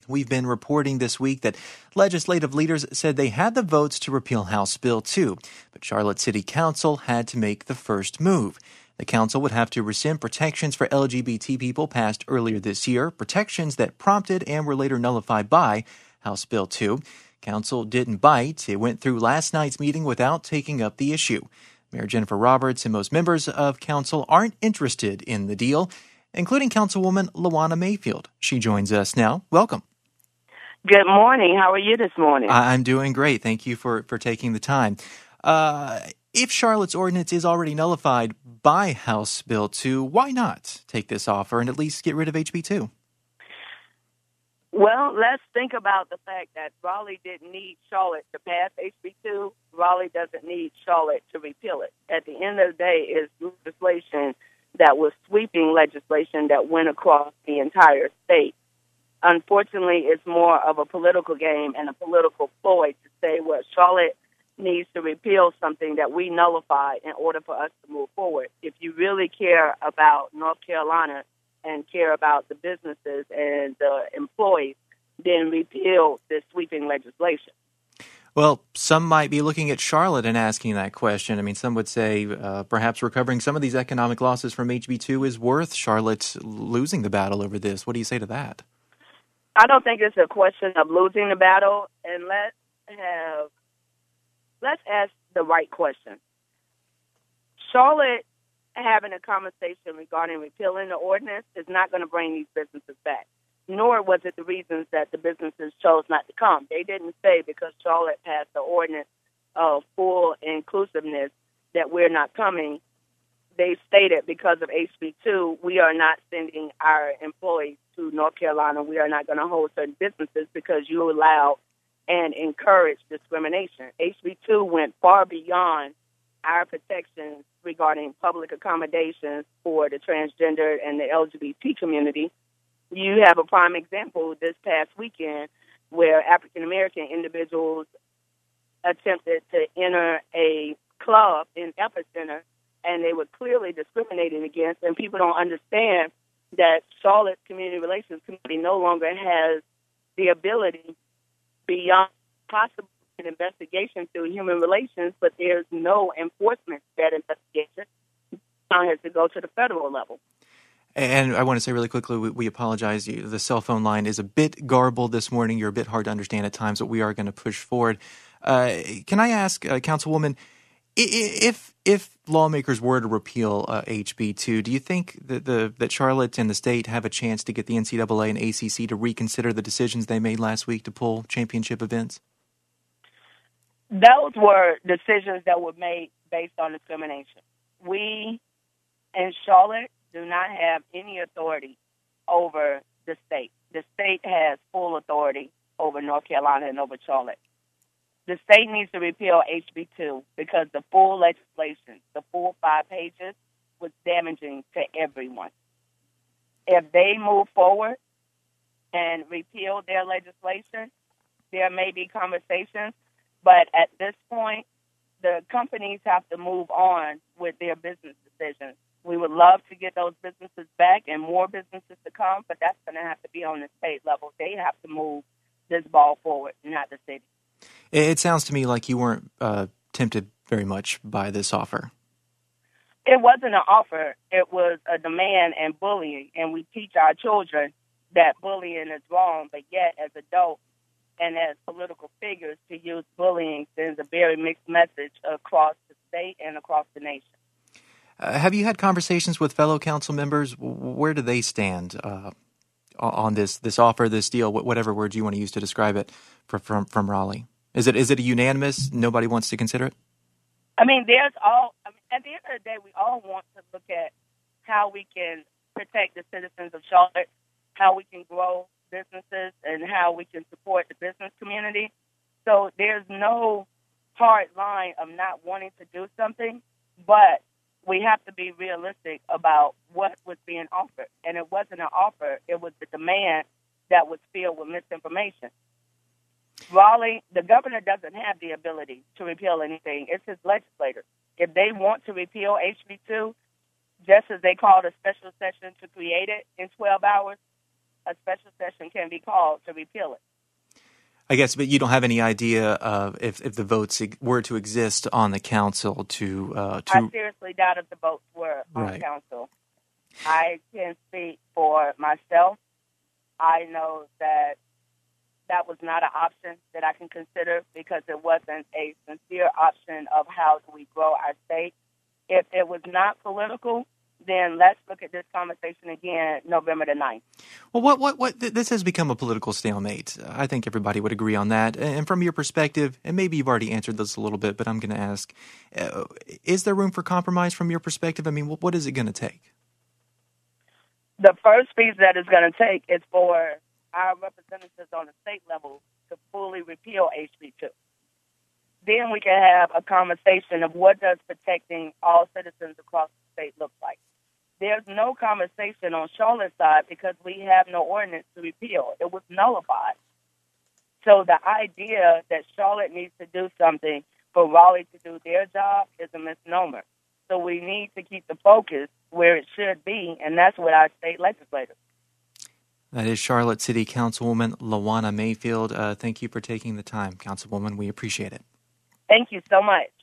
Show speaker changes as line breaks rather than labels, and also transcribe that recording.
We've been reporting this week that legislative leaders said they had the votes to repeal House Bill 2, but Charlotte City Council had to make the first move. The council would have to rescind protections for LGBT people passed earlier this year, protections that prompted and were later nullified by House Bill 2. Council didn't bite. It went through last night's meeting without taking up the issue. Mayor Jennifer Roberts and most members of council aren't interested in the deal, including Councilwoman Lawana Mayfield. She joins us now. Welcome.
Good morning. How are you this morning?
I'm doing great. Thank you for taking the time. If Charlotte's ordinance is already nullified by House Bill 2, why not take this offer and at least get rid of HB 2?
Well, let's think about the fact that Raleigh didn't need Charlotte to pass HB 2. Raleigh doesn't need Charlotte to repeal it. At the end of the day, it's legislation that was sweeping legislation that went across the entire state. Unfortunately, it's more of a political game and a political ploy to say, well, Charlotte needs to repeal something that we nullified in order for us to move forward. If you really care about North Carolina and care about the businesses and the employees, then repeal this sweeping legislation.
Well, some might be looking at Charlotte and asking that question. I mean, some would say perhaps recovering some of these economic losses from HB 2 is worth Charlotte losing the battle over this. What do you say to that?
I don't think it's a question of losing the battle, and let's ask the right question. Charlotte having a conversation regarding repealing the ordinance is not going to bring these businesses back, nor was it the reasons that the businesses chose not to come. They didn't say because Charlotte passed the ordinance of full inclusiveness that we're not coming. They stated because of HB 2, we are not sending our employees to North Carolina. We are not going to hold certain businesses because you allow and encourage discrimination. HB 2 went far beyond our protections regarding public accommodations for the transgender and the LGBT community. You have a prime example this past weekend where African-American individuals attempted to enter a club in Epicenter, and they were clearly discriminated against, and people don't understand that Charlotte's Community Relations Committee no longer has the ability beyond possible an investigation through human relations, but there's no enforcement that investigation now has to go to the federal level.
And I want to say really quickly, we apologize. The cell phone line is a bit garbled this morning. You're a bit hard to understand at times, but we are going to push forward. Can I ask, Councilwoman, if lawmakers were to repeal HB 2, do you think that Charlotte and the state have a chance to get the NCAA and ACC to reconsider the decisions they made last week to pull championship events?
Those were decisions that were made based on discrimination. We in Charlotte do not have any authority over the state. The state has full authority over North Carolina and over Charlotte. The state needs to repeal HB 2 because the full legislation, the full 5 pages, was damaging to everyone. If they move forward and repeal their legislation, there may be conversations, but at this point, the companies have to move on with their business decisions. We would love to get those businesses back and more businesses to come, but that's going to have to be on the state level. They have to move this ball forward, not the city.
It sounds to me like you weren't tempted very much by this offer.
It wasn't an offer. It was a demand and bullying, and we teach our children that bullying is wrong, but yet as adults and as political figures to use bullying sends a very mixed message across the state and across the nation.
Have you had conversations with fellow council members? Where do they stand on this offer, this deal, whatever words you want to use to describe it from Raleigh? Is it a unanimous? Nobody wants to consider it?
At the end of the day, we all want to look at how we can protect the citizens of Charlotte, how we can grow businesses, and how we can support the business community. So there's no hard line of not wanting to do something, but we have to be realistic about what was being offered. And it wasn't an offer. It was the demand that was filled with misinformation. Raleigh, the governor doesn't have the ability to repeal anything. It's his legislators. If they want to repeal HB 2, just as they called a special session to create it in 12 hours, a special session can be called to repeal it.
I guess, but you don't have any idea of if the votes were to exist on the council to
I seriously doubt if the votes were on council. I can speak for myself. I know that was not an option that I can consider because it wasn't a sincere option of how do we grow our state. If it was not political, then let's look at this conversation again November the 9th.
Well, what this has become a political stalemate. I think everybody would agree on that. And from your perspective, and maybe you've already answered this a little bit, but I'm going to ask, is there room for compromise from your perspective? I mean, what is it going to take?
The first piece that it's going to take is for our representatives on the state level to fully repeal HB 2. Then we can have a conversation of what does protecting all citizens across the state look like. There's no conversation on Charlotte's side because we have no ordinance to repeal. It was nullified. So the idea that Charlotte needs to do something for Raleigh to do their job is a misnomer. So we need to keep the focus where it should be, and that's with our state legislators.
That is Charlotte City Councilwoman LaJuana Mayfield. Thank you for taking the time, Councilwoman. We appreciate it.
Thank you so much.